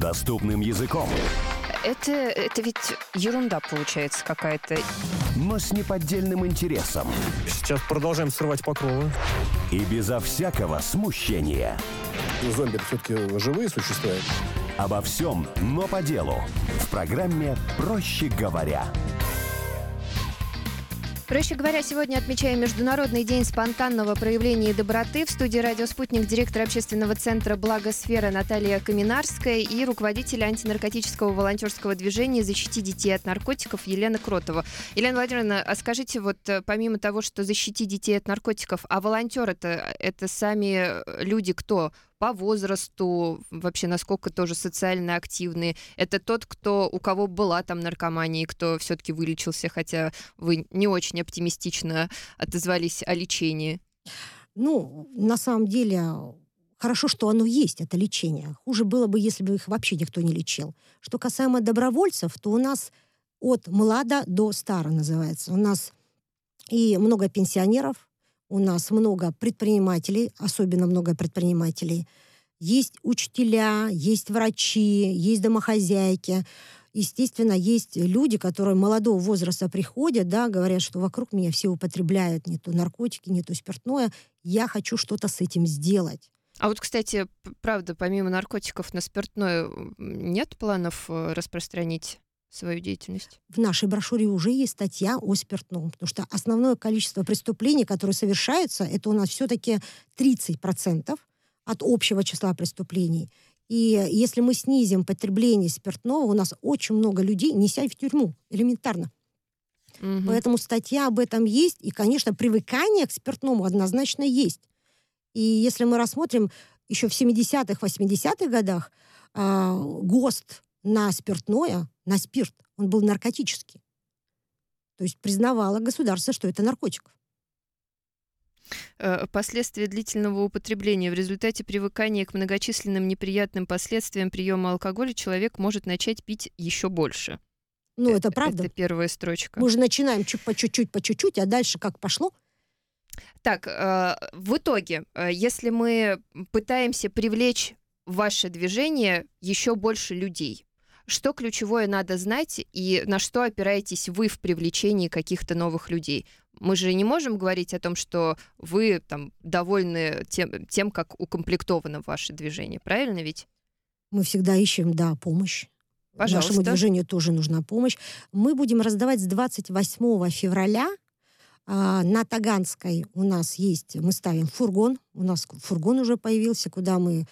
доступным языком. Это ведь ерунда получается какая-то. Но с неподдельным интересом. Сейчас продолжаем срывать покровы. И безо всякого смущения. Зомби все-таки живые существа. Обо всем, но по делу. В программе «Проще говоря». Проще говоря, сегодня отмечаем Международный день спонтанного проявления доброты. В студии «Радио Спутник» директор общественного центра «Благосфера» Наталья Каминарская и руководитель антинаркотического волонтерского движения «Защити детей от наркотиков» Елена Кротова. Елена Владимировна, а скажите, вот помимо того, что защити детей от наркотиков, а волонтеры-то это сами люди кто? По возрасту, вообще насколько тоже социально активные. Это тот, у кого была там наркомания, и кто все-таки вылечился, хотя вы не очень оптимистично отозвались о лечении. На самом деле, хорошо, что оно есть, это лечение. Хуже было бы, если бы их вообще никто не лечил. Что касаемо добровольцев, то у нас от млада до стара называется. У нас и много пенсионеров, у нас много предпринимателей, особенно много предпринимателей. Есть учителя, есть врачи, есть домохозяйки. Естественно, есть люди, которые молодого возраста приходят, да, говорят, что вокруг меня все употребляют не то наркотики, не то спиртное. Я хочу что-то с этим сделать. А вот, кстати, правда, помимо наркотиков на спиртное нет планов распространить свою деятельность? В нашей брошюре уже есть статья о спиртном, потому что основное количество преступлений, которые совершаются, это у нас все-таки 30% от общего числа преступлений. И если мы снизим потребление спиртного, у нас очень много людей не сядут в тюрьму, элементарно. Угу. Поэтому статья об этом есть, и, конечно, привыкание к спиртному однозначно есть. И если мы рассмотрим, еще в 70-х, 80-х годах ГОСТ на спиртное, на спирт, он был наркотический. То есть признавало государство, что это наркотик. Последствия длительного употребления. В результате привыкания к многочисленным неприятным последствиям приема алкоголя человек может начать пить еще больше. Это правда. Это первая строчка. Мы же начинаем по чуть-чуть, а дальше как пошло? Так, в итоге, если мы пытаемся привлечь в ваше движение еще больше людей, что ключевое надо знать и на что опираетесь вы в привлечении каких-то новых людей? Мы же не можем говорить о том, что вы там довольны тем, как укомплектовано ваше движение. Правильно ведь? Мы всегда ищем, помощь. Пожалуйста. Нашему движению тоже нужна помощь. Мы будем раздавать с 28 февраля на Таганской. У нас есть, мы ставим фургон. У нас фургон уже появился, куда мы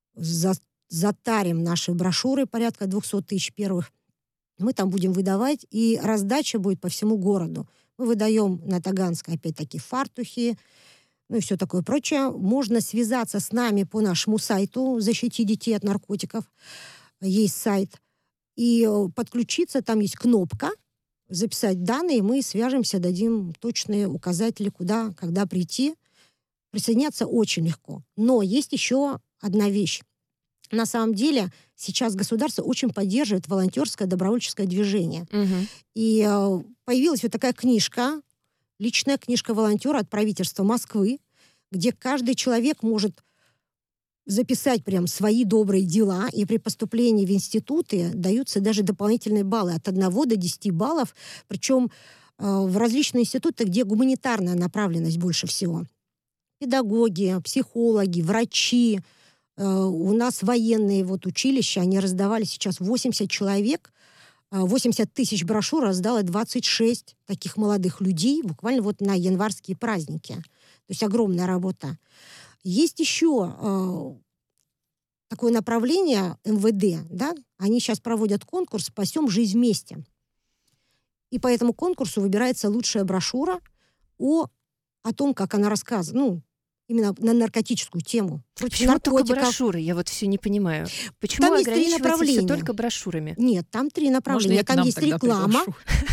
затарим наши брошюры, порядка 200 тысяч первых. Мы там будем выдавать, и раздача будет по всему городу. Мы выдаем на Таганской, опять-таки, фартухи, и все такое прочее. Можно связаться с нами по нашему сайту «Защити детей от наркотиков». Есть сайт. И подключиться, там есть кнопка, записать данные, мы свяжемся, дадим точные указатели, куда, когда прийти. Присоединяться очень легко. Но есть еще одна вещь. На самом деле сейчас государство очень поддерживает волонтерское добровольческое движение. Угу. И появилась вот такая книжка, личная книжка волонтера от правительства Москвы, где каждый человек может записать прям свои добрые дела, и при поступлении в институты даются даже дополнительные баллы от 1 до 10 баллов, причем в различные институты, где гуманитарная направленность больше всего. Педагоги, психологи, врачи, у нас военные училища, они раздавали сейчас 80 человек, 80 тысяч брошюр раздало 26 таких молодых людей буквально на январские праздники. То есть огромная работа. Есть еще такое направление МВД, да? Они сейчас проводят конкурс «Спасем жизнь вместе». И по этому конкурсу выбирается лучшая брошюра о том, как она рассказывает, именно на наркотическую тему. Почему только брошюры? Я все не понимаю. Почему там есть 3 направления. Все только брошюрами? Нет, там 3 направления. Там есть реклама.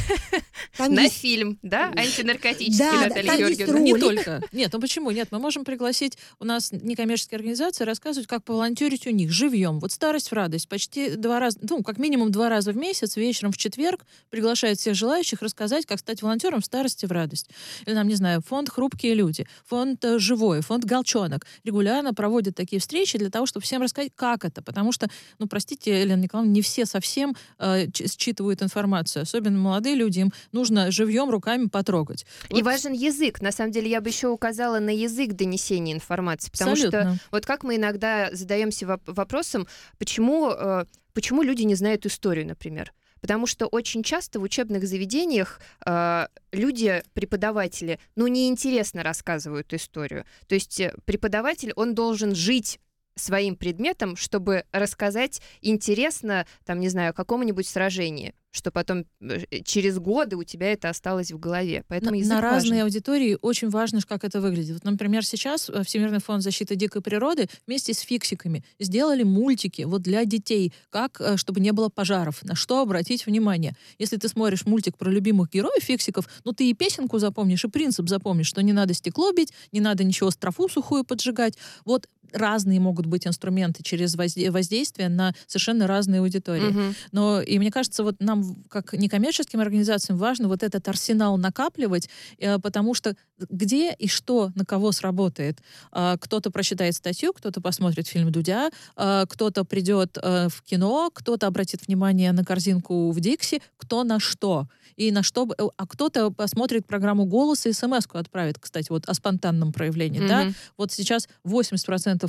На фильм, да? Антинаркотический, Наталья Георгиевна. Не только. Нет, почему? Нет, мы можем пригласить, у нас некоммерческие организации рассказывать, как поволонтерить у них живьем. «Старость в радость». Почти 2 раза, как минимум 2 раза в месяц, вечером в четверг приглашают всех желающих рассказать, как стать волонтером в старости в радость. Или, фонд «Хрупкие люди», фонд «Живой», фонд «Голчонок» регулярно проводят проводят такие встречи для того, чтобы всем рассказать, как это. Потому что, простите, Елена Николаевна, не все совсем считывают информацию. Особенно молодые люди, им нужно живьем руками потрогать. И важен язык. На самом деле, я бы еще указала на язык донесения информации. Потому Абсолютно. что вот как мы иногда задаемся вопросом, почему люди не знают историю, например. Потому что очень часто в учебных заведениях люди, преподаватели, неинтересно рассказывают историю. То есть преподаватель, он должен жить своим предметом, чтобы рассказать интересно, о каком-нибудь сражении, что потом через годы у тебя это осталось в голове. Поэтому язык на разные важен. аудитории очень важно, как это выглядит. Вот, например, сейчас Всемирный фонд защиты дикой природы вместе с фиксиками сделали мультики для детей, чтобы не было пожаров. На что обратить внимание? Если ты смотришь мультик про любимых героев фиксиков, ты и песенку запомнишь, и принцип запомнишь, что не надо стекло бить, не надо ничего траву сухую поджигать. Разные могут быть инструменты через воздействие на совершенно разные аудитории. Угу. И мне кажется, нам, как некоммерческим организациям, важно этот арсенал накапливать, потому что где и что на кого сработает. Кто-то прочитает статью, кто-то посмотрит фильм Дудя, кто-то придет в кино, кто-то обратит внимание на корзинку в Дикси, кто на что. И на что, а кто-то посмотрит программу «Голос» и смс-ку отправит, кстати, о спонтанном проявлении. Да? Сейчас 80%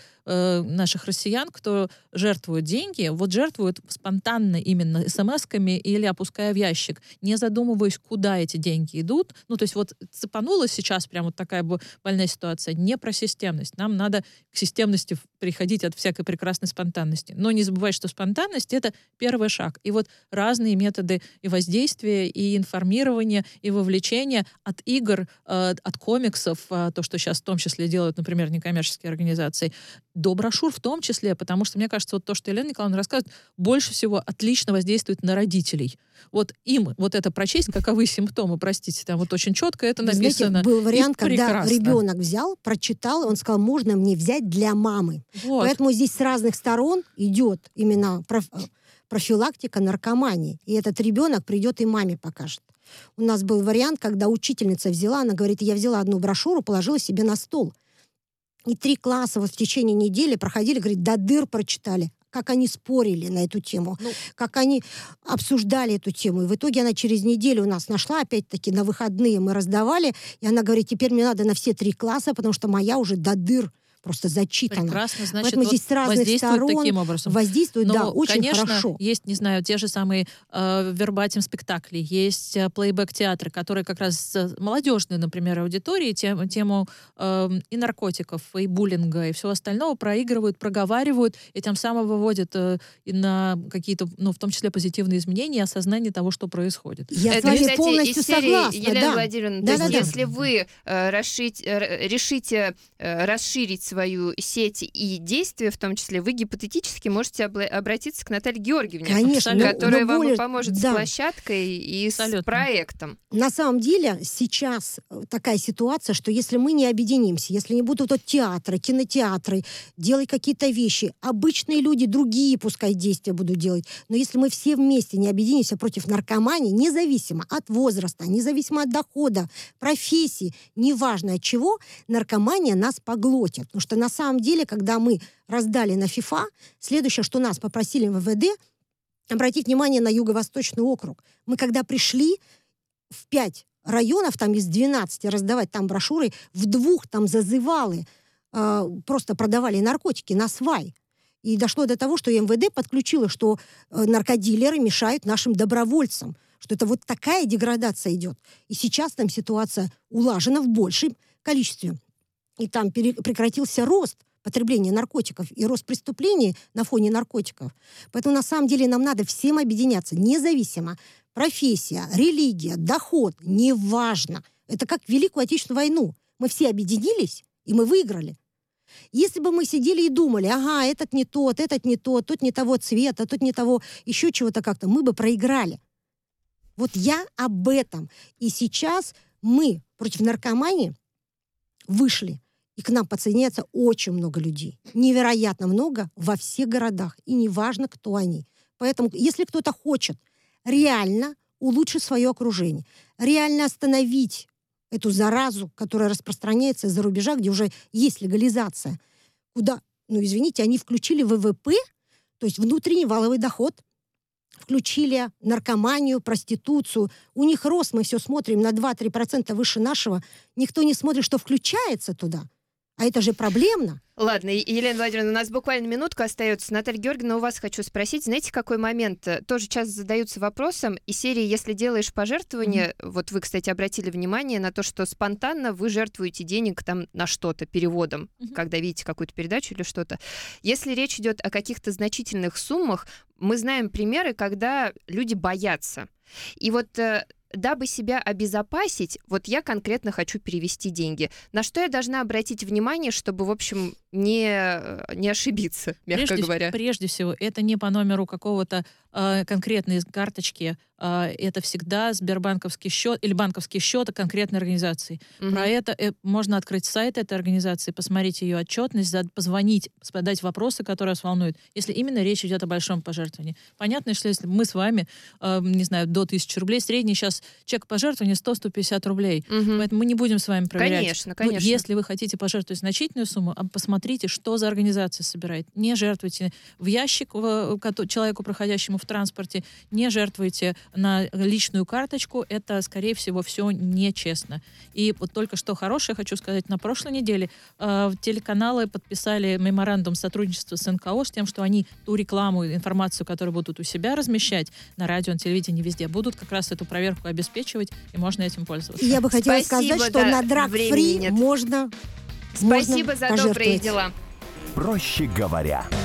наших россиян, кто жертвует деньги, жертвуют спонтанно именно смс-ками или опуская в ящик, не задумываясь, куда эти деньги идут. То есть цепанулась сейчас прям такая больная ситуация. Не про системность. Нам надо к системности приходить от всякой прекрасной спонтанности. Но не забывать, что спонтанность — это первый шаг. И разные методы и воздействия, и информирования, и вовлечения от игр, от комиксов, то, что сейчас в том числе делают, например, некоммерческие организации, до брошюр в том числе, потому что, мне кажется, то, что Елена Николаевна рассказывает, больше всего отлично воздействует на родителей. Им это прочесть, каковы симптомы, простите, там очень четко это написано. Знаете, был вариант, когда прекрасно. ребенок взял, прочитал, он сказал, можно мне взять для мамы. Поэтому здесь с разных сторон идет именно профилактика наркомании. И этот ребенок придет и маме покажет. У нас был вариант, когда учительница взяла, она говорит, я взяла одну брошюру, положила себе на стол. И 3 класса в течение недели проходили, говорит, до дыр прочитали. Как они спорили на эту тему, как они обсуждали эту тему. И в итоге она через неделю у нас нашла, опять-таки, на выходные мы раздавали, и она говорит, теперь мне надо на все 3 класса, потому что моя уже до дыр просто зачитано. Прекрасно, значит, поэтому здесь с разных сторон таким образом. воздействует, Но, да, очень конечно, хорошо. Есть, не знаю, те же самые вербатим спектакли, есть плейбэк-театры, которые как раз молодежные, например, аудитории тему и наркотиков, и буллинга, и всего остального проигрывают, проговаривают, и тем самым выводят и на какие-то, в том числе, позитивные изменения и осознание того, что происходит. Я с вами кстати, полностью из серии, согласна. Елена Владимировна, Да, то есть да. если вы решите расширить свою сеть и действия, в том числе, вы гипотетически можете обратиться к Наталье Георгиевне, Конечно, которая но вам более- поможет да. с площадкой и Абсолютно. с проектом. На самом деле сейчас такая ситуация, что если мы не объединимся, если не будут театры, кинотеатры, делать какие-то вещи, обычные люди другие пускай действия будут делать, но если мы все вместе не объединимся против наркомании, независимо от возраста, независимо от дохода, профессии, неважно от чего, наркомания нас поглотит. Потому что на самом деле, когда мы раздали на ФИФА, следующее, что нас попросили в МВД, обратить внимание на Юго-Восточный округ. Мы когда пришли в 5 районов, там из 12 раздавать там брошюры, в 2 там зазывалы просто продавали наркотики на свай. И дошло до того, что МВД подключило, что наркодилеры мешают нашим добровольцам, что это такая деградация идет. И сейчас там ситуация улажена в большем количестве. И там прекратился рост потребления наркотиков и рост преступлений на фоне наркотиков. Поэтому на самом деле нам надо всем объединяться, независимо. Профессия, религия, доход, неважно. Это как Великую Отечественную войну. Мы все объединились, и мы выиграли. Если бы мы сидели и думали, ага, этот не тот, тот не того цвета, тот не того, еще чего-то как-то, мы бы проиграли. Я об этом. И сейчас мы против наркомании вышли. И к нам подсоединяется очень много людей. Невероятно много во всех городах. И неважно, кто они. Поэтому, если кто-то хочет реально улучшить свое окружение, реально остановить эту заразу, которая распространяется из-за рубежа, где уже есть легализация, куда, извините, они включили ВВП, то есть внутренний валовый доход, включили наркоманию, проституцию. У них рост, мы все смотрим, на 2-3% выше нашего. Никто не смотрит, что включается туда. А это же проблемно. Ладно, Елена Владимировна, у нас буквально минутка остается. Наталья Георгиевна, у вас хочу спросить. Знаете, какой момент? Тоже часто задаются вопросом. Из серии, если делаешь пожертвование, вот вы, кстати, обратили внимание на то, что спонтанно вы жертвуете денег там на что-то переводом, когда видите какую-то передачу или что-то. Если речь идет о каких-то значительных суммах, мы знаем примеры, когда люди боятся. И вот дабы себя обезопасить, вот я конкретно хочу перевести деньги. На что я должна обратить внимание, чтобы, в общем, не ошибиться, мягко говоря? Прежде всего, это не по номеру какого-то конкретной карточки, это всегда сбербанковский счет или банковский счет конкретной организации. Про это можно открыть сайт этой организации, посмотреть ее отчетность, позвонить, задать вопросы, которые вас волнуют, если именно речь идет о большом пожертвовании. Понятно, что если мы с вами, не знаю, до 1000 рублей, средний сейчас чек пожертвования 100-150 рублей. Поэтому мы не будем с вами проверять. Конечно, конечно. Если вы хотите пожертвовать значительную сумму, посмотрите, что за организация собирает. Не жертвуйте в ящик человеку, проходящему в транспорте, не жертвуйте на личную карточку. Это, скорее всего, все нечестно. И вот только что хорошее хочу сказать. На прошлой неделе телеканалы подписали меморандум сотрудничества с НКО с тем, что они ту рекламу, информацию, которую будут у себя размещать на радио, на телевидении, везде, будут как раз эту проверку обеспечивать, и можно этим пользоваться. Я бы хотела сказать, что на драг-фри можно Спасибо за добрые дела. Проще говоря.